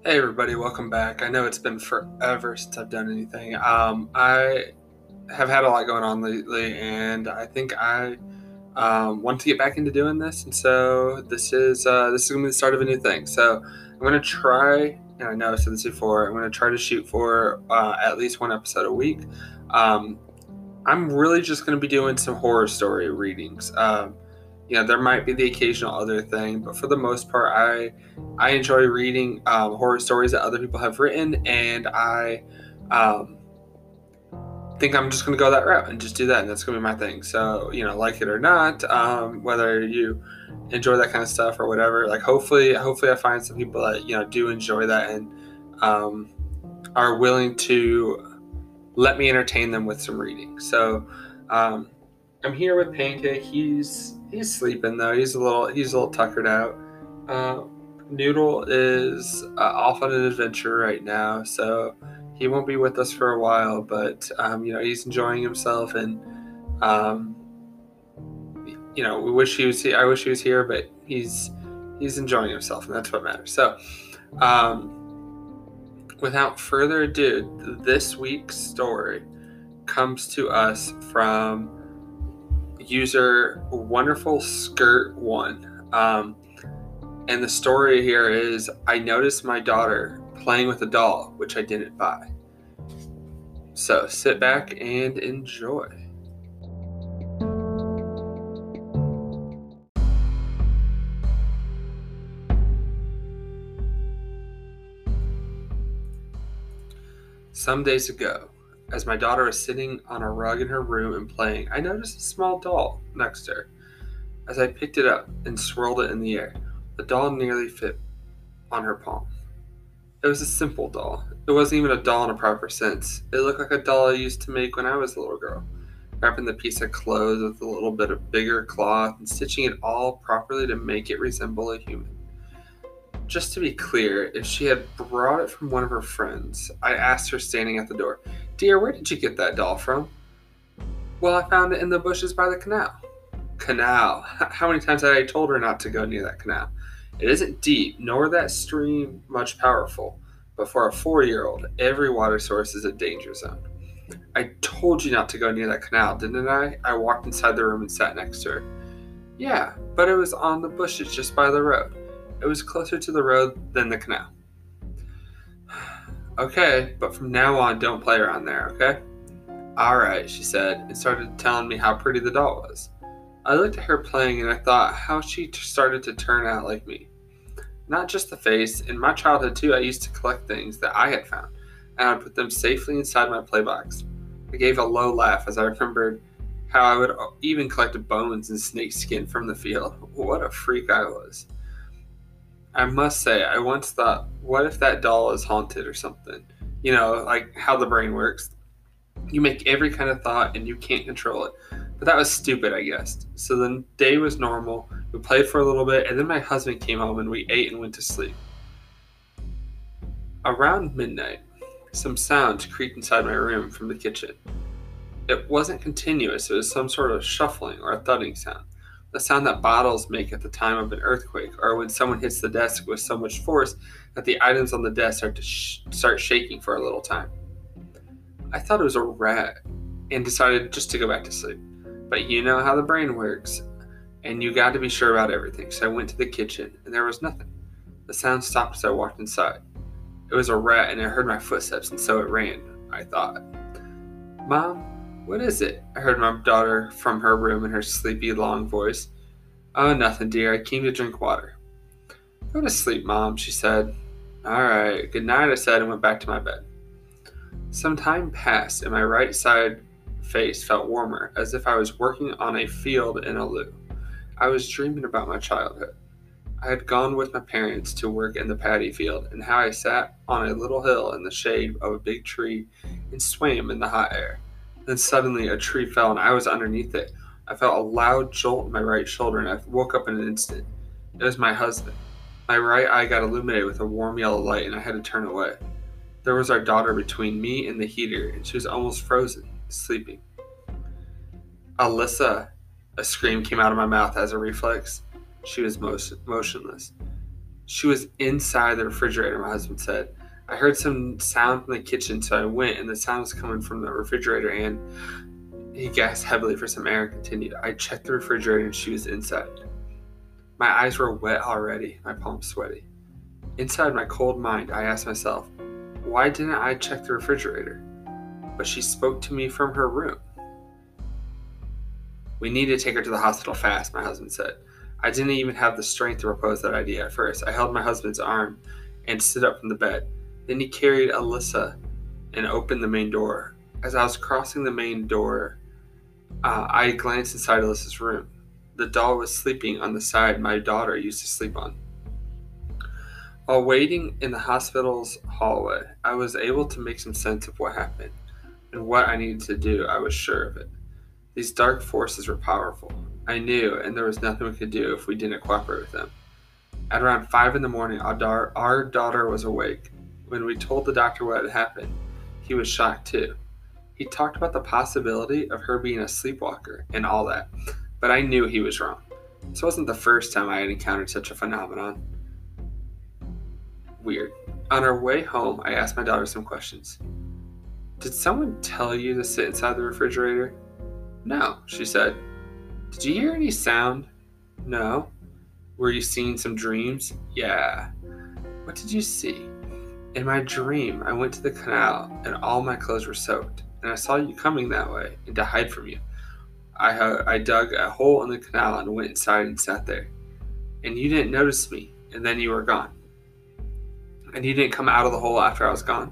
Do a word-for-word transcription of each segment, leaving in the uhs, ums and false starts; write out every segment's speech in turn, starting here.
Hey everybody, welcome back. I know it's been forever since I've done anything. Um, I have had a lot going on lately, and I think I um, want to get back into doing this. And so this is uh, this is gonna be the start of a new thing. So I'm gonna try, and I know I've said this before. I'm gonna try to shoot for uh, at least one episode a week. Um, I'm really just gonna be doing some horror story readings. Um, you know, there might be the occasional other thing, but for the most part, I I enjoy reading um, horror stories that other people have written, and I um, think I'm just going to go that route and just do that, and that's going to be my thing. So, you know, like it or not, um, whether you enjoy that kind of stuff or whatever, like hopefully, hopefully, I find some people that you know do enjoy that and um, are willing to let me entertain them with some reading. So. Um, I'm here with Pancake. He's he's sleeping though. He's a little he's a little tuckered out. Uh, Noodle is uh, off on an adventure right now, so he won't be with us for a while. But um, you know he's enjoying himself, and um, you know we wish he was here. I wish he was here, but he's he's enjoying himself, and that's what matters. So, um, without further ado, this week's story comes to us from user Wonderful Skirt One, um, and the story here is: I noticed my daughter playing with a doll, which I didn't buy. So sit back and enjoy. Some days ago, as my daughter was sitting on a rug in her room and playing, I noticed a small doll next to her. As I picked it up and swirled it in the air, the doll nearly fit on her palm. It was a simple doll. It wasn't even a doll in a proper sense. It looked like a doll I used to make when I was a little girl, wrapping the piece of clothes with a little bit of bigger cloth and stitching it all properly to make it resemble a human. Just to be clear, if she had brought it from one of her friends, I asked her standing at the door, "Dear, where did you get that doll from?" "Well, I found it in the bushes by the canal." Canal. How many times had I told her not to go near that canal? It isn't deep, nor that stream much powerful, but for a four-year-old, every water source is a danger zone. I told you not to go near that canal, didn't I? I walked inside the room and sat next to her. Yeah, but it was on the bushes just by the road. It was closer to the road than the canal. Okay, but from now on, don't play around there, okay? Alright, she said, and started telling me how pretty the doll was. I looked at her playing and I thought how she t- started to turn out like me. Not just the face. In my childhood too, I used to collect things that I had found, and I would put them safely inside my playbox. I gave a low laugh as I remembered how I would even collect bones and snake skin from the field. What a freak I was. I must say, I once thought, what if that doll is haunted or something? You know, like how the brain works. You make every kind of thought and you can't control it. But that was stupid, I guess. So the day was normal. We played for a little bit, and then my husband came home and we ate and went to sleep. Around midnight, some sounds creaked inside my room from the kitchen. It wasn't continuous, it was some sort of shuffling or a thudding sound. The sound that bottles make at the time of an earthquake, or when someone hits the desk with so much force that the items on the desk start to sh- start shaking for a little time. I thought it was a rat and decided just to go back to sleep. But you know how the brain works, and you got to be sure about everything. So I went to the kitchen, and there was nothing. The sound stopped as I walked inside. It was a rat, and it heard my footsteps, and so it ran, I thought. "Mom, what is it?" I heard my daughter from her room in her sleepy, long voice. "Oh, nothing, dear. I came to drink water." "Go to sleep, Mom," she said. "All right. Good night," I said, and went back to my bed. Some time passed, and my right side face felt warmer, as if I was working on a field in a loo. I was dreaming about my childhood. I had gone with my parents to work in the paddy field, and how I sat on a little hill in the shade of a big tree and swam in the hot air. Then suddenly a tree fell, and I was underneath it. I felt a loud jolt in my right shoulder, and I woke up in an instant. It was my husband. My right eye got illuminated with a warm yellow light, and I had to turn away. There was our daughter between me and the heater, and she was almost frozen, sleeping. "Alyssa!" A scream came out of my mouth as a reflex. She was most motionless. She was inside the refrigerator, my husband said. I heard some sound from the kitchen, so I went, and the sound was coming from the refrigerator, and he gasped heavily for some air and continued. I checked the refrigerator, and she was inside. My eyes were wet already, my palms sweaty. Inside my cold mind, I asked myself, why didn't I check the refrigerator? But she spoke to me from her room. We need to take her to the hospital fast, my husband said. I didn't even have the strength to propose that idea at first. I held my husband's arm and stood up from the bed. Then he carried Alyssa and opened the main door. As I was crossing the main door, uh, I glanced inside Alyssa's room. The doll was sleeping on the side my daughter used to sleep on. While waiting in the hospital's hallway, I was able to make some sense of what happened and what I needed to do. I was sure of it. These dark forces were powerful. I knew, and there was nothing we could do if we didn't cooperate with them. At around five in the morning, our, da- our daughter was awake. When we told the doctor what had happened, he was shocked too. He talked about the possibility of her being a sleepwalker and all that, but I knew he was wrong. This wasn't the first time I had encountered such a phenomenon. Weird. On our way home, I asked my daughter some questions. Did someone tell you to sit inside the refrigerator? No, she said. Did you hear any sound? No. Were you seeing some dreams? Yeah. What did you see? In my dream, I went to the canal and all my clothes were soaked, and I saw you coming that way and to hide from you. I, uh, I dug a hole in the canal and went inside and sat there. And you didn't notice me, and then you were gone. And you didn't come out of the hole after I was gone.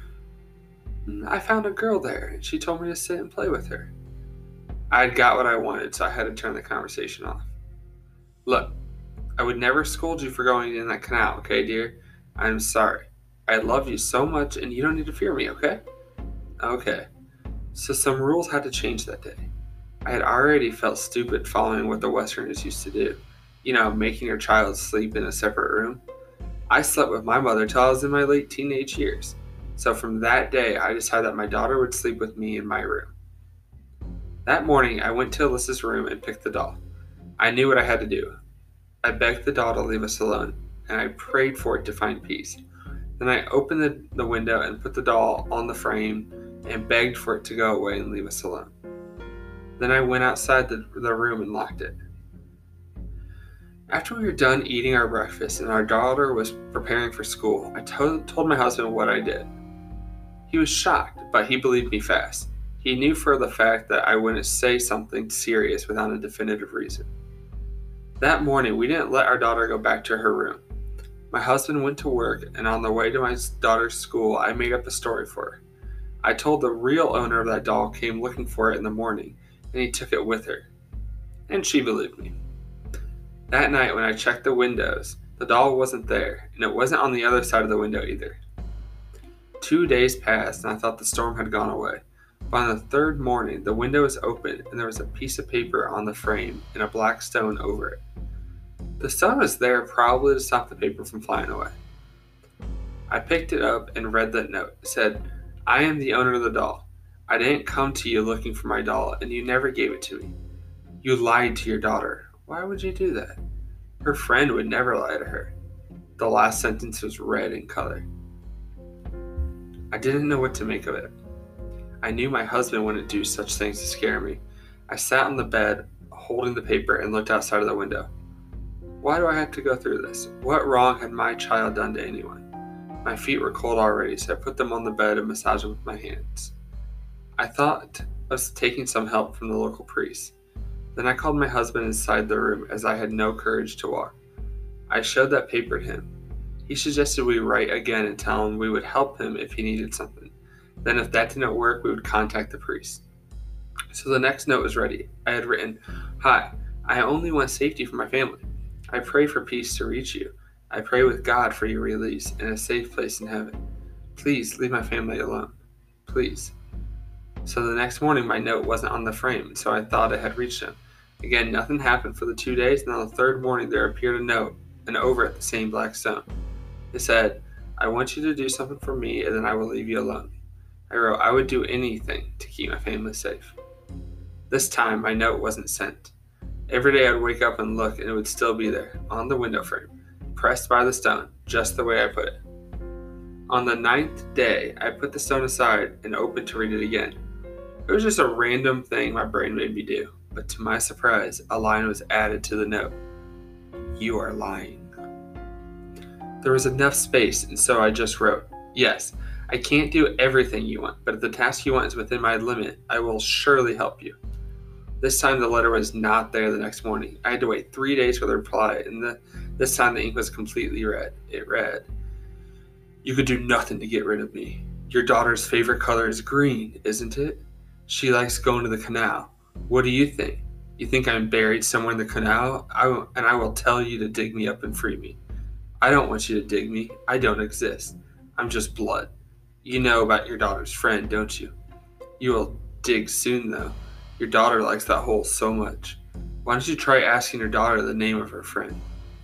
I found a girl there, and she told me to sit and play with her. I had got what I wanted, so I had to turn the conversation off. Look, I would never scold you for going in that canal, okay, dear? I'm sorry. I love you so much, and you don't need to fear me, okay? Okay. So some rules had to change that day. I had already felt stupid following what the Westerners used to do. You know, making your child sleep in a separate room. I slept with my mother till I was in my late teenage years. So from that day, I decided that my daughter would sleep with me in my room. That morning, I went to Alyssa's room and picked the doll. I knew what I had to do. I begged the doll to leave us alone, and I prayed for it to find peace. Then I opened the, the window and put the doll on the frame and begged for it to go away and leave us alone. Then I went outside the, the room and locked it. After we were done eating our breakfast and our daughter was preparing for school, I to- told my husband what I did. He was shocked, but he believed me fast. He knew for the fact that I wouldn't say something serious without a definitive reason. That morning, we didn't let our daughter go back to her room. My husband went to work, and on the way to my daughter's school, I made up a story for her. I told the real owner of that doll came looking for it in the morning, and he took it with her. And she believed me. That night, when I checked the windows, the doll wasn't there, and it wasn't on the other side of the window either. Two days passed, and I thought the storm had gone away. But on the third morning, the window was open, and there was a piece of paper on the frame and a black stone over it. The stone was there probably to stop the paper from flying away. I picked it up and read that note. It said, I am the owner of the doll. I didn't come to you looking for my doll, and you never gave it to me. You lied to your daughter. Why would you do that? Her friend would never lie to her. The last sentence was red in color. I didn't know what to make of it. I knew my husband wouldn't do such things to scare me. I sat on the bed, holding the paper, and looked outside of the window. Why do I have to go through this? What wrong had my child done to anyone? My feet were cold already, so I put them on the bed and massaged them with my hands. I thought of taking some help from the local priest. Then I called my husband inside the room as I had no courage to walk. I showed that paper to him. He suggested we write again and tell him we would help him if he needed something. Then if that didn't work, we would contact the priest. So the next note was ready. I had written, Hi, I only want safety for my family. I pray for peace to reach you. I pray with God for your release in a safe place in heaven. Please leave my family alone. Please. So the next morning, my note wasn't on the frame, so I thought it had reached him. Again, nothing happened for the two days, and on the third morning, there appeared a note, and over it, the same black stone. It said, I want you to do something for me, and then I will leave you alone. I wrote, I would do anything to keep my family safe. This time, my note wasn't sent. Every day, I would wake up and look, and it would still be there, on the window frame, impressed by the stone, just the way I put it. On the ninth day, I put the stone aside and opened to read it again. It was just a random thing my brain made me do, but to my surprise, a line was added to the note. You are lying. There was enough space, and so I just wrote, yes, I can't do everything you want, but if the task you want is within my limit, I will surely help you. This time the letter was not there the next morning. I had to wait three days for the reply, and the, this time the ink was completely red. It read, you could do nothing to get rid of me. Your daughter's favorite color is green, isn't it? She likes going to the canal. What do you think? You think I'm buried somewhere in the canal? I will, and I will tell you to dig me up and free me. I don't want you to dig me. I don't exist. I'm just blood. You know about your daughter's friend, don't you? You will dig soon, though. Your daughter likes that hole so much. Why don't you try asking your daughter the name of her friend?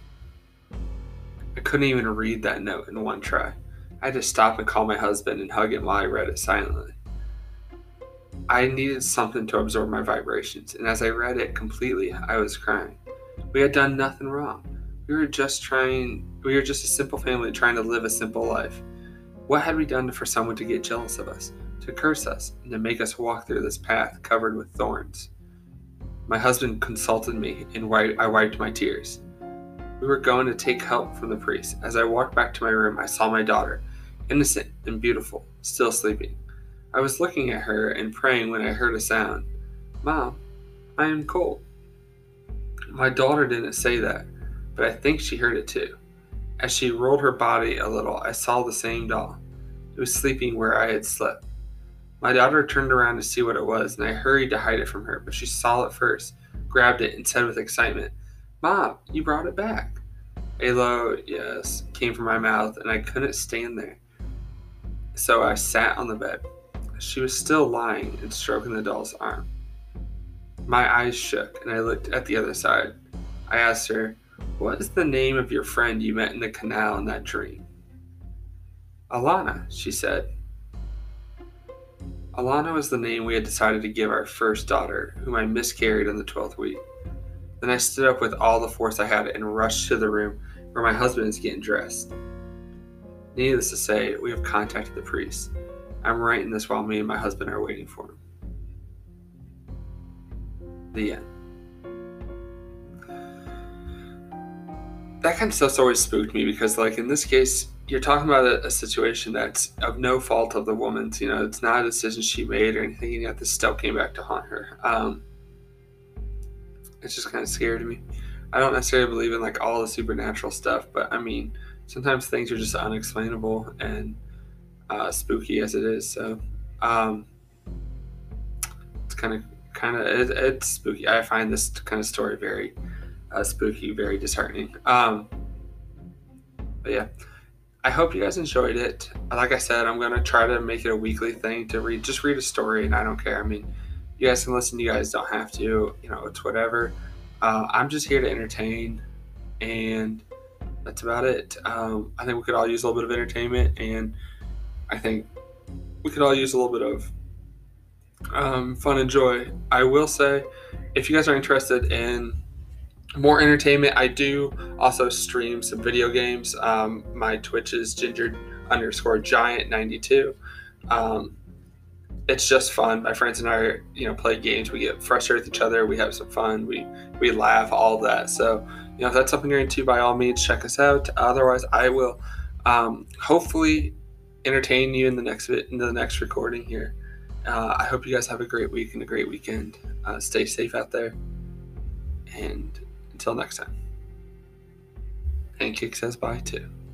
I couldn't even read that note in one try. I had to stop and call my husband and hug him while I read it silently. I needed something to absorb my vibrations, and as I read it completely, I was crying. We had done nothing wrong. We were just trying, we were just a simple family trying to live a simple life. What had we done for someone to get jealous of us, to curse us, and to make us walk through this path covered with thorns? My husband consulted me, and I wiped my tears. We were going to take help from the priest. As I walked back to my room, I saw my daughter, innocent and beautiful, still sleeping. I was looking at her and praying when I heard a sound. Mom, I am cold. My daughter didn't say that, but I think she heard it too. As she rolled her body a little, I saw the same doll. It was sleeping where I had slept. My daughter turned around to see what it was, and I hurried to hide it from her, but she saw it first, grabbed it, and said with excitement, Mom, you brought it back. A low yes came from my mouth, and I couldn't stand there. So I sat on the bed. She was still lying and stroking the doll's arm. My eyes shook, and I looked at the other side. I asked her, what is the name of your friend you met in the canal in that dream? Alana, she said. Alana was the name we had decided to give our first daughter, whom I miscarried in the twelfth week. Then I stood up with all the force I had and rushed to the room where my husband is getting dressed. Needless to say, we have contacted the priest. I'm writing this while me and my husband are waiting for him. The end. That kind of stuff's always spooked me because, like, in this case, you're talking about a, a situation that's of no fault of the woman's. You know, it's not a decision she made or anything, and yet this still came back to haunt her. Um, it's just kind of scary to me. I don't necessarily believe in, like, all the supernatural stuff, but, I mean, sometimes things are just unexplainable and uh, spooky as it is. So, um, it's kind of, kind of, it, it's spooky. I find this kind of story very uh, spooky, very disheartening. Um, but yeah. I hope you guys enjoyed it. Like I said, I'm going to try to make it a weekly thing to read, just read a story, and I don't care. I mean, you guys can listen, you guys don't have to, you know, it's whatever. Uh, I'm just here to entertain, and that's about it. Um, I think we could all use a little bit of entertainment, and I think we could all use a little bit of um, fun and joy. I will say, if you guys are interested in more entertainment, I do also stream some video games. Um, my Twitch is ginger underscore giant ninety-two. Um, it's just fun. My friends and I, you know, play games. We get frustrated with each other. We have some fun. We we laugh, all of that. So, you know, if that's something you're into, by all means, check us out. Otherwise, I will um, hopefully entertain you in the next in the next recording here. Uh, I hope you guys have a great week and a great weekend. Uh, stay safe out there, and until next time. And Kick says bye too.